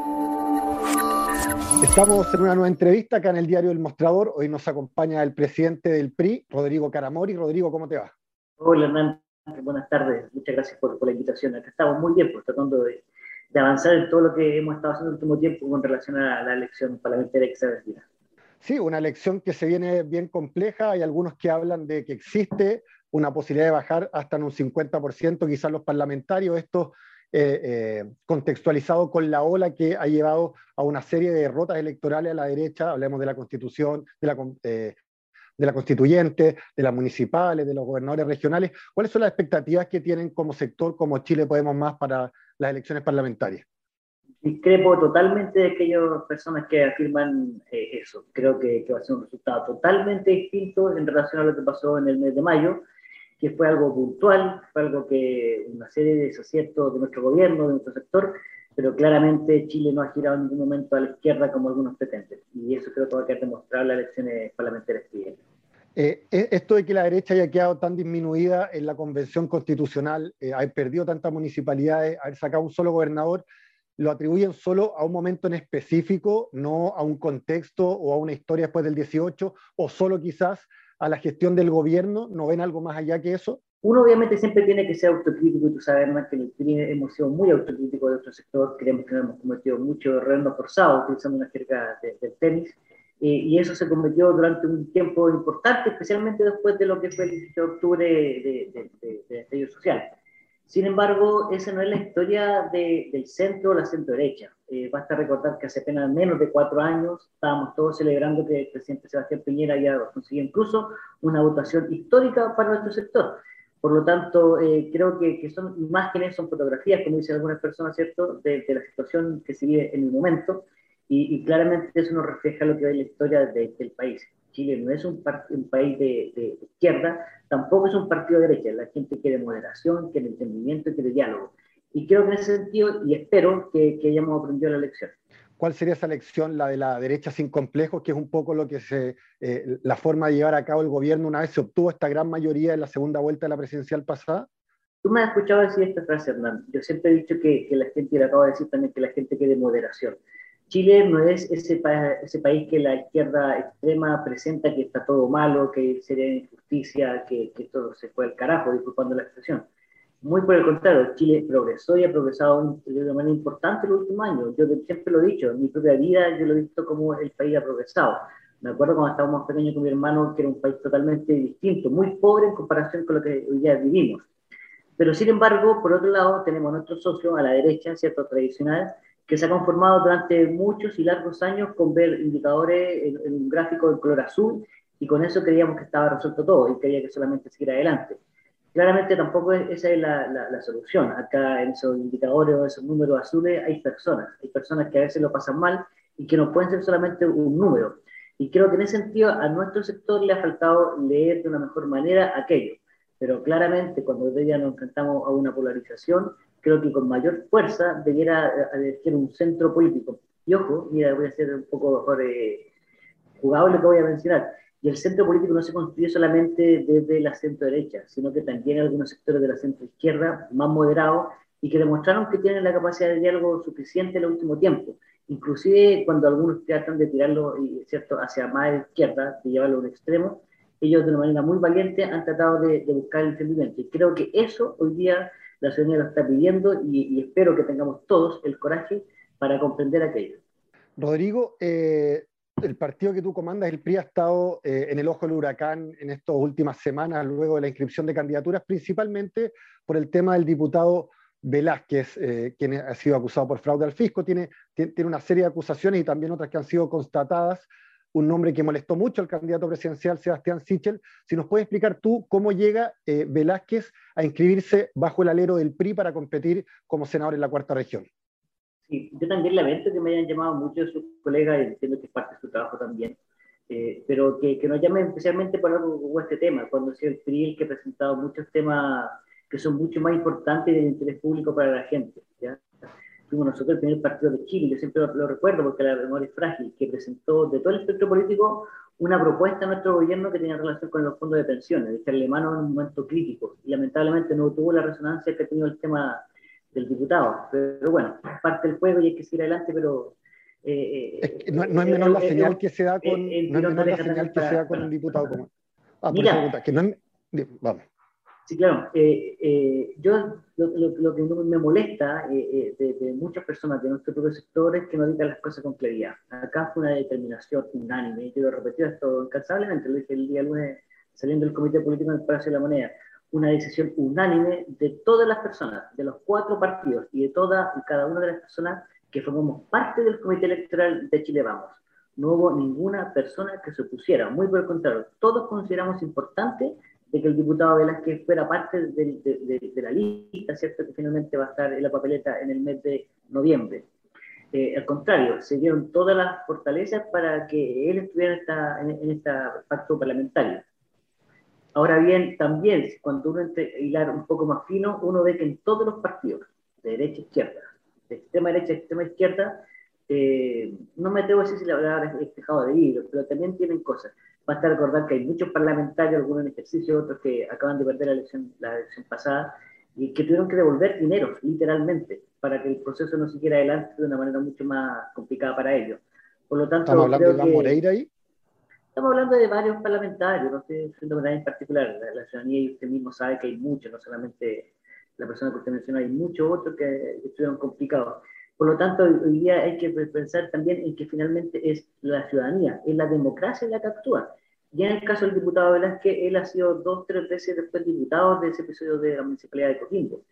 Estamos en una nueva entrevista acá en el diario El Mostrador. Hoy nos acompaña el presidente del PRI, Rodrigo Caramori. Rodrigo, ¿cómo te va? Hola Hernán, buenas tardes, muchas gracias por la invitación. Acá estamos muy bien, pues, tratando de avanzar en todo lo que hemos estado haciendo en el último tiempo con relación a la elección parlamentaria que se avecina. Sí, una elección que se viene bien compleja. Hay algunos que hablan de que existe una posibilidad de bajar hasta en un 50% quizás los parlamentarios. Esto contextualizado con la ola que ha llevado a una serie de derrotas electorales a la derecha. Hablemos de la Constitución, de la constituyente, de las municipales, de los gobernadores regionales. ¿Cuáles son las expectativas que tienen como sector, como Chile Podemos Más para las elecciones parlamentarias? Discrepo totalmente de aquellas personas que afirman eso. Creo que va a ser un resultado totalmente distinto en relación a lo que pasó en el mes de mayo, que fue algo puntual, fue algo que una serie de desaciertos de nuestro gobierno, de nuestro sector, pero claramente Chile no ha girado en ningún momento a la izquierda como algunos pretenden. Y eso creo que va a quedar demostrado en las elecciones parlamentarias que vienen. Esto de que la derecha haya quedado tan disminuida en la convención constitucional, haber perdido tantas municipalidades, haber sacado un solo gobernador, lo atribuyen solo a un momento en específico, no a un contexto o a una historia después del 18, o solo quizás a la gestión del gobierno. ¿No ven algo más allá que eso? Uno obviamente siempre tiene que ser autocrítico y tú sabes más que en el PRI hemos sido muy autocríticos de nuestro sector, creemos que no hemos cometido mucho error forzado, utilizando una jerga del tenis, y eso se cometió durante un tiempo importante, especialmente después de lo que fue el 18 de octubre del estallido social. Sin embargo, esa no es la historia del centro o la centro derecha. Basta recordar que hace apenas menos de 4 años estábamos todos celebrando que el presidente Sebastián Piñera había conseguido incluso una votación histórica para nuestro sector. Por lo tanto, creo que son imágenes, son fotografías, como dicen algunas personas, ¿cierto?, de la situación que se vive en el momento, y claramente eso nos refleja lo que es la historia del país. Chile no es un país de izquierda, tampoco es un partido de derecha. La gente quiere moderación, quiere entendimiento y quiere diálogo. Y creo que en ese sentido, y espero que hayamos aprendido la lección. ¿Cuál sería esa elección, la de la derecha sin complejos, que es un poco lo que la forma de llevar a cabo el gobierno una vez se obtuvo esta gran mayoría en la segunda vuelta de la presidencial pasada? Tú me has escuchado decir esta frase, Hernán. Yo siempre he dicho que la gente, y le acabo de decir también, que la gente quiere moderación. Chile no es ese país que la izquierda extrema presenta que está todo malo, que sería injusticia, que todo se fue al carajo, disculpando la expresión. Muy por el contrario, Chile progresó y ha progresado de una manera importante en los últimos años. Yo siempre lo he dicho, en mi propia vida yo lo he visto como el país ha progresado. Me acuerdo cuando estábamos más pequeños con mi hermano, que era un país totalmente distinto, muy pobre en comparación con lo que hoy día vivimos. Pero sin embargo, por otro lado, tenemos nuestro socio a la derecha, ¿cierto?, tradicional, que se ha conformado durante muchos y largos años con ver indicadores en un gráfico de color azul, y con eso creíamos que estaba resuelto todo y creía que solamente seguir adelante. Claramente tampoco esa es la solución. Acá en esos indicadores o esos números azules hay personas que a veces lo pasan mal y que no pueden ser solamente un número. Y creo que en ese sentido a nuestro sector le ha faltado leer de una mejor manera aquello. Pero claramente cuando hoy día nos enfrentamos a una polarización, creo que con mayor fuerza debiera elegir un centro político. Y ojo, mira, voy a ser un poco mejor jugable lo que voy a mencionar. Y el centro político no se construye solamente desde la centro derecha, sino que también algunos sectores de la centro izquierda, más moderados, y que demostraron que tienen la capacidad de diálogo suficiente en el último tiempo. Inclusive cuando algunos tratan de tirarlo, ¿cierto?, hacia más izquierda, de llevarlo a un extremo, ellos de una manera muy valiente han tratado de buscar el entendimiento. Y creo que eso hoy día la ciudadanía lo está pidiendo, y espero que tengamos todos el coraje para comprender aquello. Rodrigo, el partido que tú comandas, el PRI, ha estado en el ojo del huracán en estas últimas semanas, luego de la inscripción de candidaturas, principalmente por el tema del diputado Velázquez, quien ha sido acusado por fraude al fisco. Tiene una serie de acusaciones y también otras que han sido constatadas. Un nombre que molestó mucho al candidato presidencial Sebastián Sichel. Si nos puedes explicar tú cómo llega Velázquez a inscribirse bajo el alero del PRI para competir como senador en la cuarta región. Sí, yo también lamento que me hayan llamado muchos de sus colegas, y entiendo que es parte de su trabajo también, pero que nos llamen especialmente por algo como este tema, cuando sea el PRI el que ha presentado muchos temas que son mucho más importantes del interés público para la gente, ¿ya? Fuimos nosotros el primer partido de Chile, yo siempre lo recuerdo porque la memoria es frágil, que presentó de todo el espectro político una propuesta a nuestro gobierno que tenía relación con los fondos de pensiones, de echarle mano en un momento crítico, y lamentablemente no tuvo la resonancia que ha tenido el tema del diputado. Pero bueno, parte del juego y hay que seguir adelante, pero Es que no es menor la señal que se da el no es tirón de menor la oreja señal también que se da con un para... diputado como. Ah, por eso Mira, pregunta, que no es. Vamos. sí, claro. Yo lo que me molesta de muchas personas de nuestro propio sector es que no digan las cosas con claridad. Acá fue una determinación unánime, yo lo repetí esto incansablemente, lo dije el día lunes saliendo del Comité Político del Palacio de la Moneda, una decisión unánime de todas las personas, de los 4 partidos y de toda y cada una de las personas que formamos parte del Comité Electoral de Chile Vamos. No hubo ninguna persona que se opusiera, muy por el contrario, todos consideramos importante de que el diputado Velázquez fuera parte de la lista, ¿cierto? Que finalmente va a estar en la papeleta en el mes de noviembre. Al contrario, se dieron todas las fortalezas para que él estuviera en este pacto parlamentario. Ahora bien, también cuando uno entra a hilar un poco más fino, uno ve que en todos los partidos, de derecha a izquierda, de extrema derecha a extrema izquierda, no me atrevo a decir si la palabra es tejado de vidrio, pero también tienen cosas. Basta recordar que hay muchos parlamentarios, algunos en ejercicio, otros que acaban de perder la elección pasada, y que tuvieron que devolver dinero, literalmente, para que el proceso no siguiera adelante de una manera mucho más complicada para ellos. Por lo Estamos tanto, hablando de creo Iván que Moreira ahí. estamos hablando de varios parlamentarios, no estoy diciendo nadie en particular, la ciudadanía y usted mismo sabe que hay muchos, no solamente la persona que usted mencionó, hay muchos otros que estuvieron complicados. Por lo tanto, hoy día hay que pensar también en que finalmente es la ciudadanía, es la democracia la que actúa. Y en el caso del diputado Velázquez, él ha sido 2 o 3 veces después diputado de ese episodio de la Municipalidad de Coquimbo.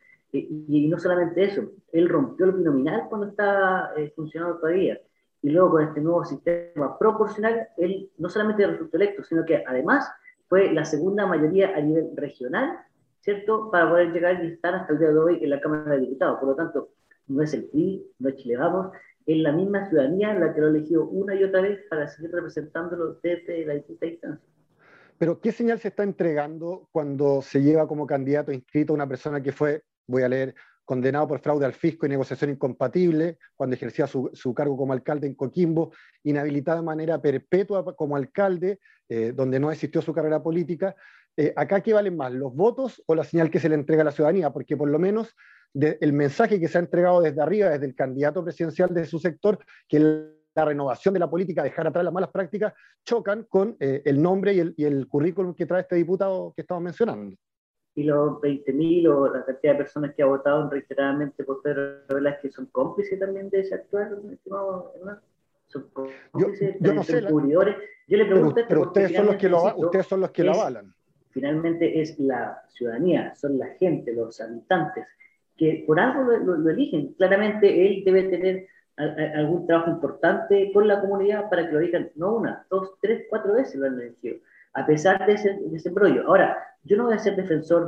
Y no solamente eso, él rompió el binominal cuando estaba funcionando todavía y luego con este nuevo sistema proporcional, él no solamente resultó electo, sino que además fue la segunda mayoría a nivel regional, ¿cierto? Para poder llegar y estar hasta el día de hoy en la Cámara de Diputados. Por lo tanto, no es el PRI, no es Chile Vamos, es la misma ciudadanía la que lo eligió una y otra vez para seguir representándolo desde la distinta instancia. Pero ¿qué señal se está entregando cuando se lleva como candidato inscrito a una persona que fue, voy a leer, condenado por fraude al fisco y negociación incompatible, cuando ejercía su cargo como alcalde en Coquimbo, inhabilitado de manera perpetua como alcalde, donde no existió su carrera política? ¿Acá qué valen más, los votos o la señal que se le entrega a la ciudadanía? Porque por lo menos el mensaje que se ha entregado desde arriba, desde el candidato presidencial de su sector, que la renovación de la política, dejar atrás las malas prácticas, chocan con el nombre y el currículum que trae este diputado que estamos mencionando. Y los 20.000 o la cantidad de personas que ha votado reiteradamente por Pedro Velázquez son cómplices también de ese actuar, estimado Hernán. Son cómplices, Yo no también son sé, encubridores. Yo le pregunto esto pero porque ustedes son los que finalmente, insisto, ustedes son los que lo avalan. finalmente es la ciudadanía, son la gente, los habitantes, que por algo lo eligen. Claramente él debe tener algún trabajo importante con la comunidad para que lo digan no una, 2, 3, 4 veces lo han elegido, a pesar de ese embrollo. Ahora, yo no voy a ser defensor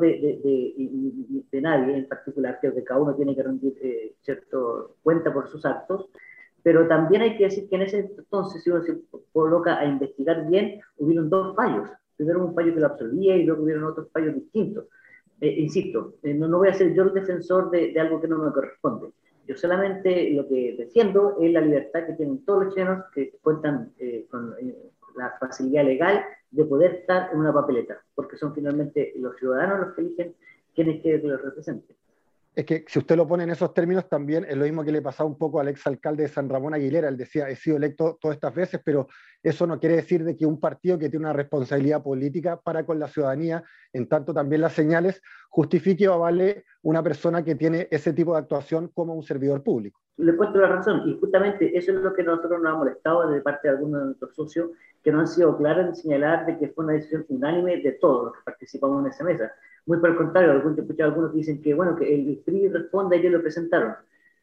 de nadie en particular, creo que cada uno tiene que rendir cierto cuenta por sus actos, pero también hay que decir que en ese entonces, si uno se coloca a investigar bien, hubieron 2 fallos. Primero un fallo que lo absolvía y luego hubieron otros fallos distintos. Insisto, no voy a ser yo el defensor de algo que no me corresponde. Yo solamente lo que defiendo es la libertad que tienen todos los chilenos que cuentan con la facilidad legal de poder estar en una papeleta, porque son finalmente los ciudadanos los que eligen quiénes quieren que los representen. Es que si usted lo pone en esos términos, también es lo mismo que le pasaba un poco al exalcalde de San Ramón Aguilera. Él decía, he sido electo todas estas veces, pero eso no quiere decir de que un partido que tiene una responsabilidad política para con la ciudadanía, en tanto también las señales, justifique o avale una persona que tiene ese tipo de actuación como un servidor público. Le encuentro la razón, y justamente eso es lo que a nosotros nos ha molestado de parte de algunos de nuestros socios, que no han sido claros en señalar de que fue una decisión unánime de todos los que participamos en esa mesa. Muy por el contrario, he escuchado a algunos que dicen que, bueno, que el PRI responde, ellos lo presentaron.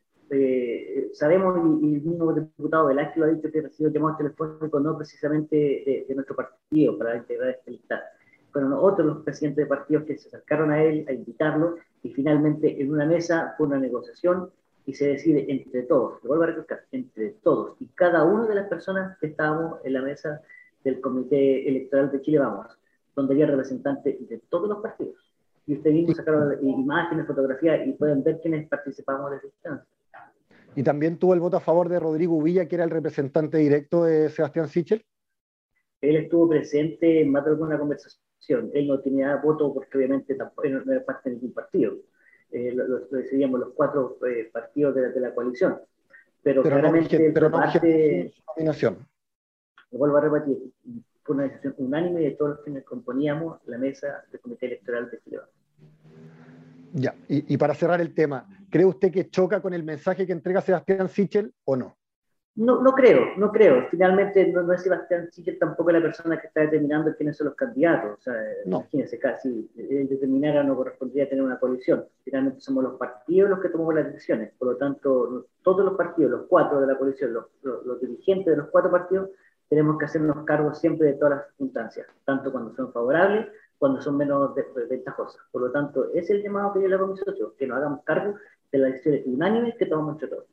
Sabemos, y el mismo diputado Velázquez lo ha dicho, que recibió llamados telefónicos no precisamente de nuestro partido para integrar esta lista. Fueron otros los presidentes de partidos que se acercaron a él a invitarlo, y finalmente en una mesa fue una negociación y se decide entre todos, lo vuelvo a recalcar, entre todos y cada una de las personas que estábamos en la mesa del Comité Electoral de Chile Vamos, donde había representantes de todos los partidos. Y ustedes mismos sacaron imágenes, fotografías y pueden ver quiénes participamos de esa instancia. Y también tuvo el voto a favor de Rodrigo Villa, que era el representante directo de Sebastián Sichel. Él estuvo presente en más de alguna conversación. Él no tenía voto porque obviamente tampoco no era parte de ningún partido. lo decidíamos los cuatro partidos de la coalición. Pero no, claramente pero fue no parte, su nominación. lo vuelvo a repetir, fue una decisión unánime de todos los quienes componíamos la mesa del Comité Electoral de Chile. Ya, y para cerrar el tema, ¿cree usted que choca con el mensaje que entrega Sebastián Sichel o no? No creo. Finalmente no es Sebastián Sichel tampoco la persona que está determinando quiénes son los candidatos. O sea, No. imagínense, casi él determinara no correspondría tener una coalición. Finalmente somos los partidos los que tomamos las decisiones. Por lo tanto, todos los partidos, los cuatro de la coalición, los dirigentes de los cuatro partidos, tenemos que hacernos cargo siempre de todas las circunstancias, tanto cuando son favorables, cuando son menos ventajosas. Por lo tanto, ese es el llamado que yo le hago a mis socios, que nos hagamos cargo de las decisiones unánimes que tomamos entre todos.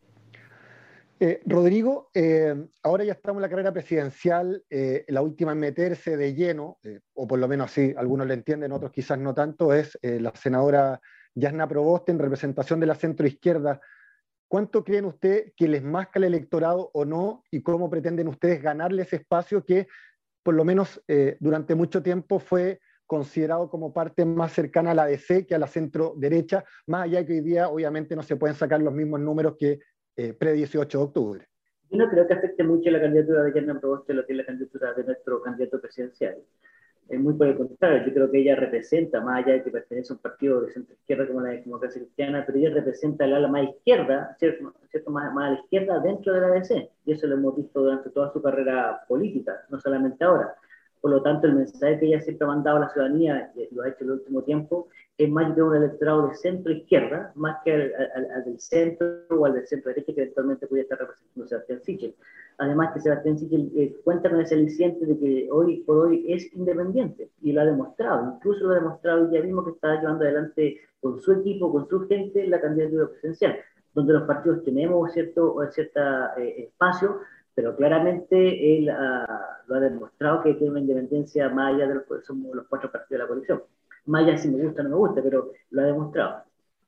Rodrigo, ahora ya estamos en la carrera presidencial, la última en meterse de lleno, o por lo menos así, algunos le entienden, otros quizás no tanto, es la senadora Jasna Proboste en representación de la centroizquierda. ¿Cuánto creen ustedes que les masca el electorado o no? ¿Y cómo pretenden ustedes ganarle ese espacio que, por lo menos durante mucho tiempo, fue considerado como parte más cercana a la DC que a la centro derecha, más allá de que hoy día obviamente no se pueden sacar los mismos números que pre-18 de octubre? Yo no creo que afecte mucho la candidatura de Jasna Proboste lo que es la candidatura de nuestro candidato presidencial. Es muy por el contrario, yo creo que ella representa, más allá de que pertenece a un partido de centro izquierda como la Democracia Cristiana, pero ella representa el ala más izquierda, ¿cierto? Más a la izquierda dentro de la DC, y eso lo hemos visto durante toda su carrera política, no solamente ahora. Por lo tanto, el mensaje que ella siempre ha mandado a la ciudadanía, y lo ha hecho en el último tiempo, es más de un electorado de centro-izquierda, más que al del centro o al del centro-derecha que eventualmente pudiera estar representando Sebastián Sichel. Además que Sebastián Sichel cuenta con ese aliciente de que hoy por hoy es independiente, y lo ha demostrado, incluso lo ha demostrado ya mismo que está llevando adelante con su equipo, con su gente, la candidatura presidencial, donde los partidos tenemos cierto espacio, pero claramente él lo ha demostrado que tiene una independencia más allá de los que somos los cuatro partidos de la coalición. Más allá si me gusta o no me gusta, pero lo ha demostrado.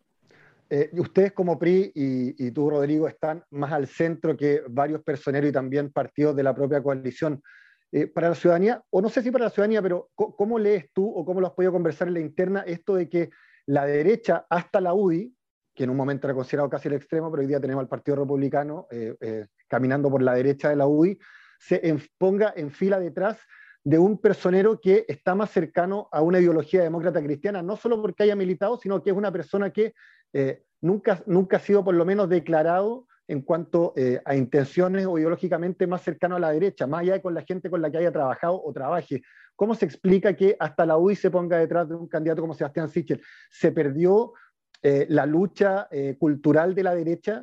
Ustedes como PRI y tú, Rodrigo, están más al centro que varios personeros y también partidos de la propia coalición. Para la ciudadanía, o no sé si para la ciudadanía, pero ¿cómo lees tú o cómo lo has podido conversar en la interna esto de que la derecha, hasta la UDI, que en un momento era considerado casi el extremo, pero hoy día tenemos al Partido Republicano caminando por la derecha de la UDI, ponga en fila detrás de un personero que está más cercano a una ideología demócrata cristiana, no solo porque haya militado, sino que es una persona que nunca ha sido por lo menos declarado en cuanto a intenciones o ideológicamente más cercano a la derecha, más allá de con la gente con la que haya trabajado o trabaje? ¿Cómo se explica que hasta la UDI se ponga detrás de un candidato como Sebastián Sichel? ¿Se perdió la lucha cultural de la derecha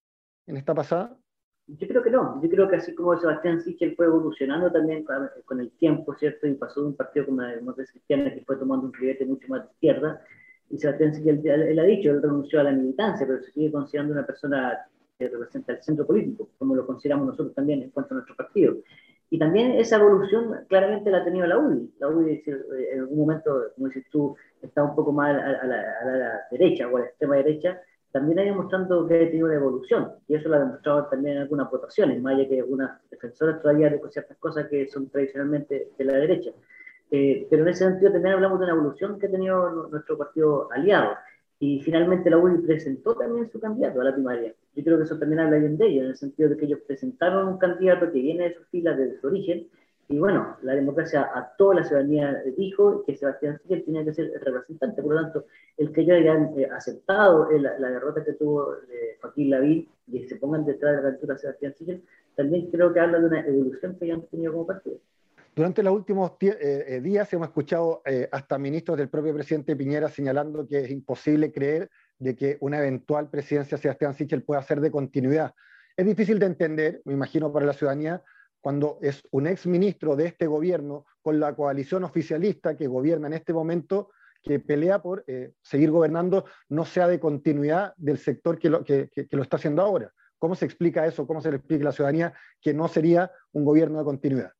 en esta pasada? Yo creo que no, yo creo que así como Sebastián Sichel fue evolucionando también con el tiempo, ¿cierto? Y pasó de un partido como la Democracia Cristiana que fue tomando un ribete mucho más de izquierda, y Sebastián Sichel, él ha dicho, él renunció a la militancia, pero se sigue considerando una persona que representa el centro político, como lo consideramos nosotros también en cuanto a nuestro partido. Y también esa evolución claramente la ha tenido la UDI. La UDI en algún momento, como dices tú, está un poco más a la derecha o a la extrema derecha, también ha ido mostrando que ha tenido una evolución, y eso lo ha demostrado también en algunas votaciones, más allá que algunas defensoras todavía de ciertas cosas que son tradicionalmente de la derecha. Pero en ese sentido también hablamos de una evolución que ha tenido nuestro partido aliado, y finalmente la UDI presentó también su candidato a la primaria. Yo creo que eso también habla bien de ellos, en el sentido de que ellos presentaron un candidato que viene de sus filas desde su origen, y bueno, la democracia a toda la ciudadanía dijo que Sebastián Sichel tenía que ser el representante. Por lo tanto, el que ellos hayan aceptado la derrota que tuvo Joaquín Lavín y se pongan detrás de la candidatura de Sebastián Sichel, también creo que habla de una evolución que ellos han tenido como partido. Durante los últimos días hemos escuchado hasta ministros del propio presidente Piñera señalando que es imposible creer de que una eventual presidencia de Sebastián Sichel pueda ser de continuidad. Es difícil de entender, me imagino, para la ciudadanía, cuando es un ex ministro de este gobierno con la coalición oficialista que gobierna en este momento, que pelea por seguir gobernando, no sea de continuidad del sector que lo está haciendo ahora. ¿Cómo se explica eso? ¿Cómo se le explica a la ciudadanía que no sería un gobierno de continuidad?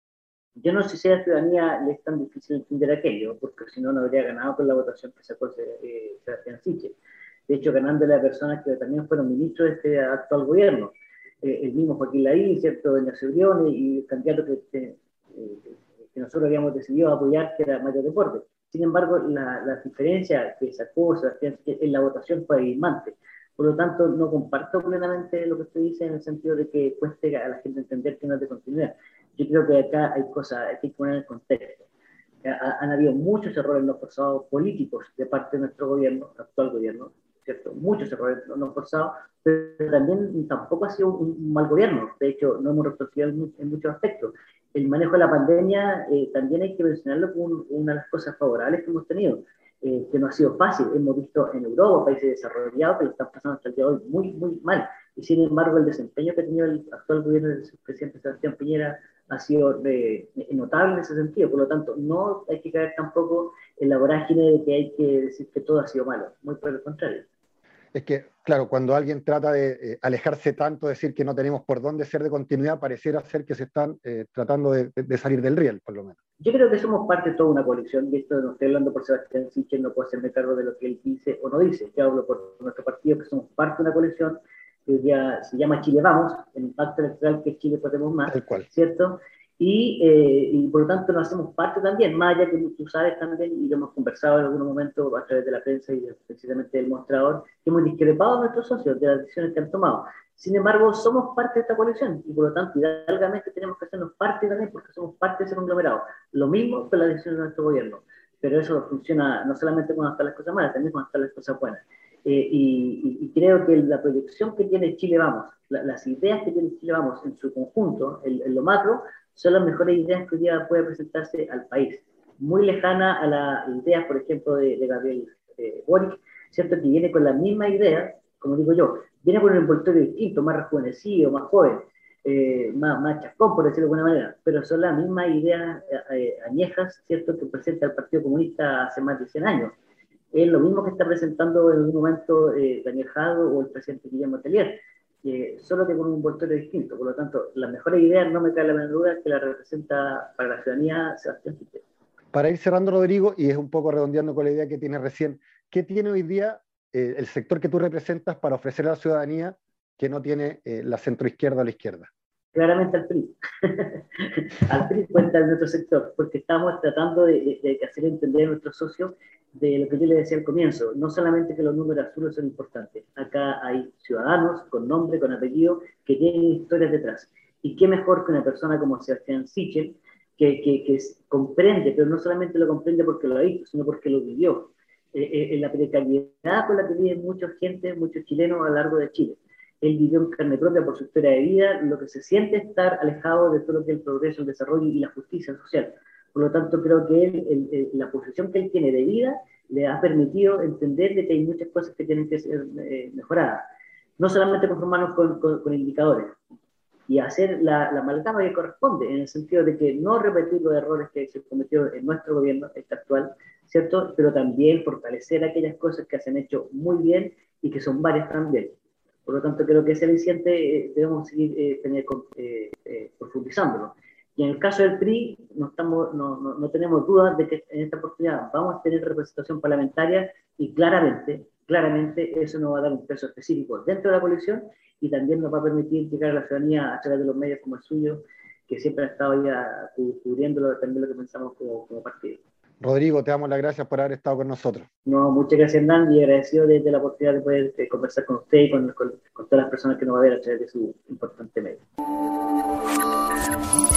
Yo no sé si a la ciudadanía le es tan difícil entender aquello, porque si no, no habría ganado con la votación que sacó Sebastián Sichel. De hecho, ganándole a personas que también fueron ministros de este actual gobierno. El mismo Joaquín Lavín, ¿cierto? Doña Cebrión y el candidato que nosotros habíamos decidido apoyar, que era Mario Deportes. Sin embargo, la diferencia que sacó Sebastián en la votación fue abismante. Por lo tanto, no comparto plenamente lo que usted dice en el sentido de que cueste a la gente entender que no es de continuidad. Yo creo que acá hay cosas, hay que poner en contexto. Han habido muchos errores no forzados políticos de parte de nuestro gobierno, actual gobierno, ¿cierto? Muchos errores no forzados, pero también tampoco ha sido un mal gobierno. De hecho, no hemos retrocedido en muchos aspectos. El manejo de la pandemia también hay que mencionarlo como una de las cosas favorables que hemos tenido, que no ha sido fácil. Hemos visto en Europa países desarrollados que lo están pasando hasta el día de hoy muy, muy mal. Y sin embargo, el desempeño que ha tenido el actual gobierno del presidente Sebastián Piñera ha sido notable en ese sentido. Por lo tanto, no hay que caer tampoco en la vorágine de que hay que decir que todo ha sido malo. Muy por el contrario. Es que, claro, cuando alguien trata de alejarse tanto, decir que no tenemos por dónde ser de continuidad, pareciera ser que se están tratando de salir del riel, por lo menos. Yo creo que somos parte de toda una coalición, y esto no estoy hablando por Sebastián Sichel, no puedo hacerme cargo de lo que él dice o no dice. Yo hablo por nuestro partido, que somos parte de una coalición que ya se llama Chile Vamos, el impacto electoral que es Chile Podemos Más, Tal cual. ¿cierto? Y por lo tanto nos hacemos parte también, más allá que tú sabes también, y lo hemos conversado en algún momento a través de la prensa y precisamente del mostrador, que hemos discrepado a nuestros socios de las decisiones que han tomado. Sin embargo, somos parte de esta coalición y por lo tanto, hidalgamente tenemos que hacernos parte también porque somos parte de ese conglomerado. Lo mismo con las decisiones de nuestro gobierno, pero eso funciona no solamente cuando están las cosas malas, también cuando están las cosas buenas. Y creo que la proyección que tiene Chile Vamos, las ideas que tiene Chile Vamos en su conjunto, en lo macro, son las mejores ideas que hoy día puede presentarse al país. Muy lejana a las ideas, por ejemplo, de Gabriel Boric, ¿cierto? Que viene con la misma idea, como digo yo, viene con un envoltorio distinto, más rejuvenecido, más joven, más chascón, por decirlo de alguna manera, pero son las mismas ideas añejas, ¿cierto?, que presenta el Partido Comunista hace más de 100 años. Es lo mismo que está presentando en algún momento Daniel Jadot o el presidente Guillermo Tellier, solo que con un envoltorio distinto. Por lo tanto, las mejores ideas, no me cae la menor duda, que la representa para la ciudadanía Sebastián Piñera. Para ir cerrando, Rodrigo, y es un poco redondeando con la idea que tiene recién, ¿qué tiene hoy día el sector que tú representas para ofrecer a la ciudadanía que no tiene la centroizquierda o la izquierda? Claramente al PRI. Al PRI cuenta en nuestro sector, porque estamos tratando de hacer entender a nuestros socios de lo que yo les decía al comienzo, no solamente que los números azules son importantes, acá hay ciudadanos con nombre, con apellido, que tienen historias detrás. Y qué mejor que una persona como Sebastián Sichel, que comprende, pero no solamente lo comprende porque lo ha visto, sino porque lo vivió, en la precariedad con la que viven mucha gente, muchos chilenos a lo largo de Chile. Él vivió en carne propia por su historia de vida, lo que se siente estar alejado de todo lo que es el progreso, el desarrollo y la justicia social. Por lo tanto, creo que la posición que él tiene de vida le ha permitido entender de que hay muchas cosas que tienen que ser mejoradas. No solamente conformarnos con indicadores y hacer la amalgama que corresponde, en el sentido de que no repetir los errores que se cometieron en nuestro gobierno, este actual, ¿cierto? Pero también fortalecer aquellas cosas que se han hecho muy bien y que son varias también. Por lo tanto, creo que ese aliciente debemos seguir profundizándolo. Y en el caso del PRI, no tenemos dudas de que en esta oportunidad vamos a tener representación parlamentaria y claramente eso nos va a dar un peso específico dentro de la coalición y también nos va a permitir llegar a la ciudadanía a través de los medios como el suyo, que siempre ha estado ya cubriéndolo también lo que pensamos como partido. Rodrigo, te damos las gracias por haber estado con nosotros. No, muchas gracias, Hernán, y agradecido de la oportunidad de poder conversar con usted y con todas las personas que nos va a ver a través de su importante medio.